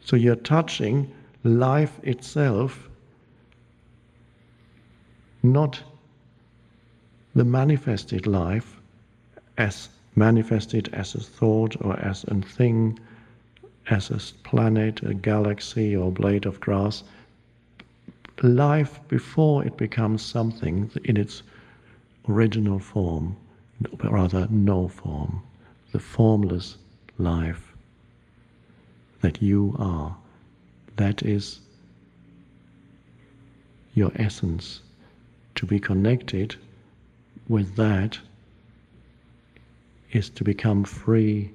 So you're touching life itself, not the manifested life as manifested as a thought or as a thing, as a planet, a galaxy or a blade of grass. Life before it becomes something in its original form, rather no form, the formless life that you are. That is your essence. To be connected with that is to become free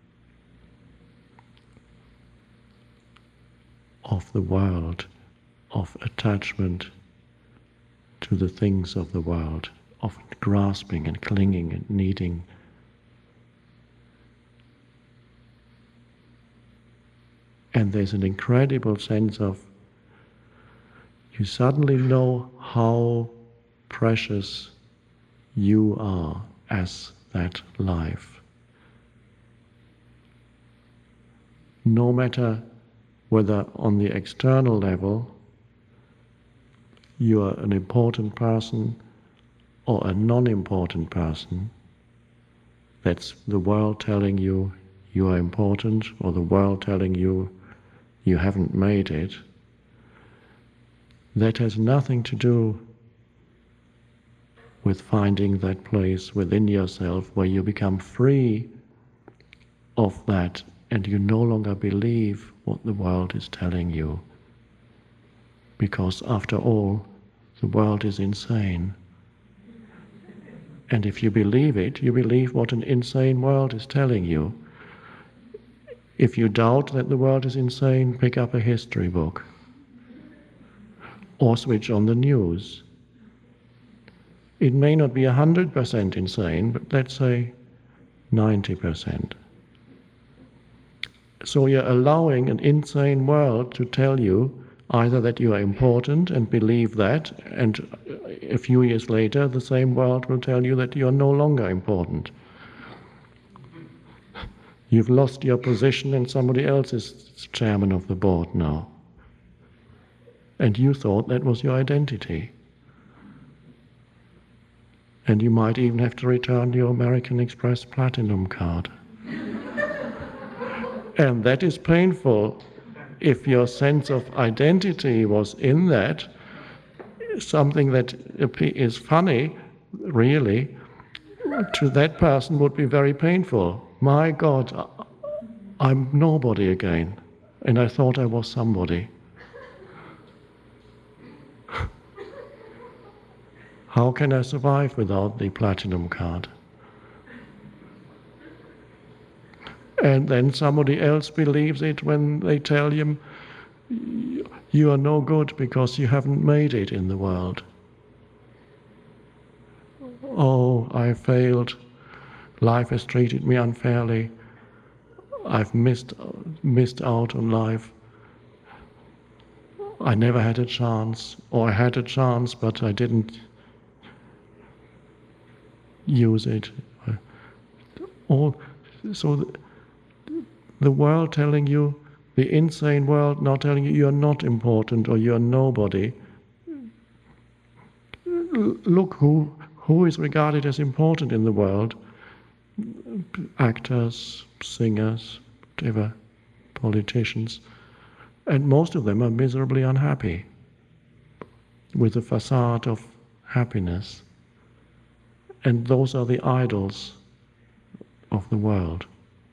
of the world, of attachment to the things of the world, of grasping and clinging and needing. And there's an incredible sense of, you suddenly know how precious you are as that life. No matter whether on the external level you are an important person or a non-important person, that's the world telling you you are important, or the world telling you you haven't made it, that has nothing to do with finding that place within yourself where you become free of that and you no longer believe what the world is telling you. Because after all, the world is insane. And if you believe it, you believe what an insane world is telling you. If you doubt that the world is insane, pick up a history book or switch on the news. It may not be 100% insane, but let's say 90%. So you're allowing an insane world to tell you either that you are important and believe that, and a few years later the same world will tell you that you are no longer important. You've lost your position and somebody else is chairman of the board now. And you thought that was your identity. And you might even have to return your American Express Platinum card. And that is painful. If your sense of identity was in that, something that is funny, really, to that person would be very painful. My God, I'm nobody again, and I thought I was somebody. How can I survive without the platinum card? And then somebody else believes it when they tell him, you are no good because you haven't made it in the world. Oh, I failed. Life has treated me unfairly. I've missed out on life. I never had a chance, or I had a chance, but I didn't use it. So the world telling you, the insane world now telling you you're not important or you're nobody. Look who is regarded as important in the world. Actors, singers, whatever, politicians. And most of them are miserably unhappy with a facade of happiness. And those are the idols of the world.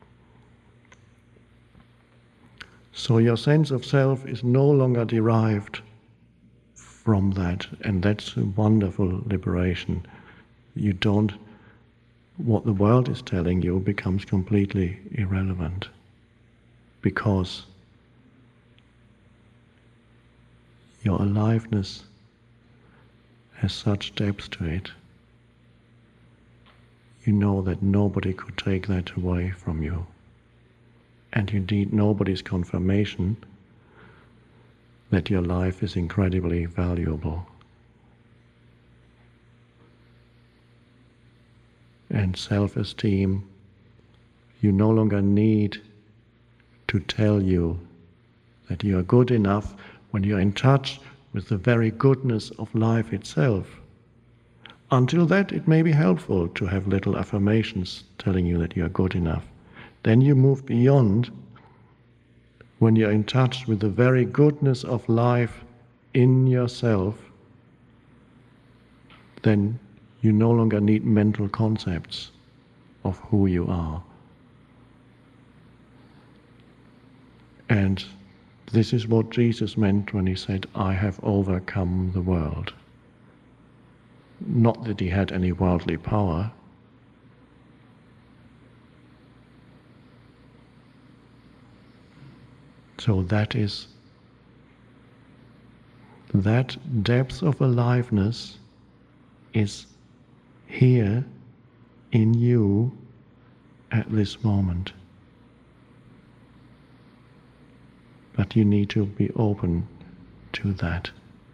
So your sense of self is no longer derived from that, and that's a wonderful liberation. You don't, what the world is telling you becomes completely irrelevant, because your aliveness has such depth to it. You know that nobody could take that away from you. And you need nobody's confirmation that your life is incredibly valuable. And self-esteem, you no longer need to tell you that you are good enough when you're in touch with the very goodness of life itself. Until that, it may be helpful to have little affirmations telling you that you are good enough. Then you move beyond. When you're in touch with the very goodness of life in yourself, then you no longer need mental concepts of who you are. And this is what Jesus meant when he said, I have overcome the world. Not that he had any worldly power. So that depth of aliveness is here in you at this moment. But you need to be open to that.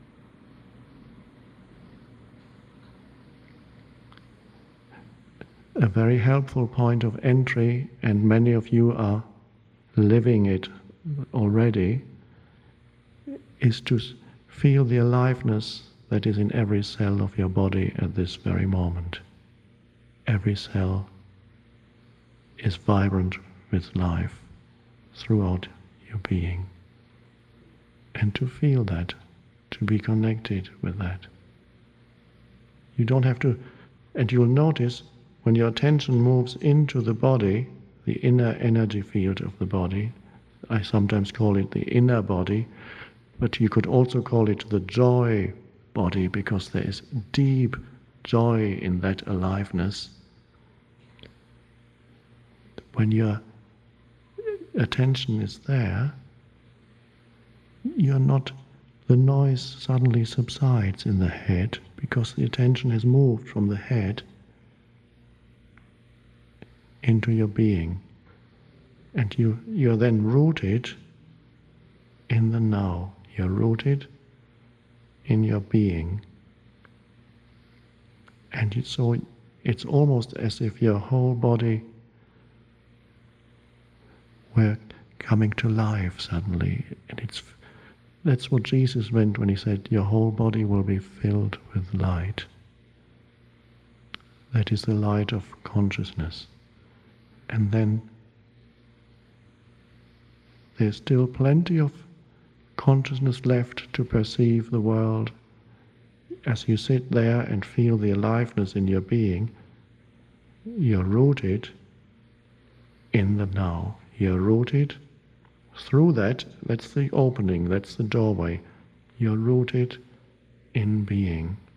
A very helpful point of entry, and many of you are living it already, is to feel the aliveness that is in every cell of your body at this very moment. Every cell is vibrant with life throughout your being. And to feel that, to be connected with that. You don't have to, and you'll notice when your attention moves into the body, the inner energy field of the body, I sometimes call it the inner body, but you could also call it the joy body, because there is deep joy in that aliveness. When your attention is there, the noise suddenly subsides in the head, because the attention has moved from the head into your being. And you're then rooted in the now. You're rooted in your being. And it's almost as if your whole body were coming to life suddenly. And that's what Jesus meant when he said, your whole body will be filled with light. That is the light of consciousness. And then there's still plenty of consciousness left to perceive the world. As you sit there and feel the aliveness in your being, you're rooted in the now. You're rooted through that. That's the opening, that's the doorway. You're rooted in being.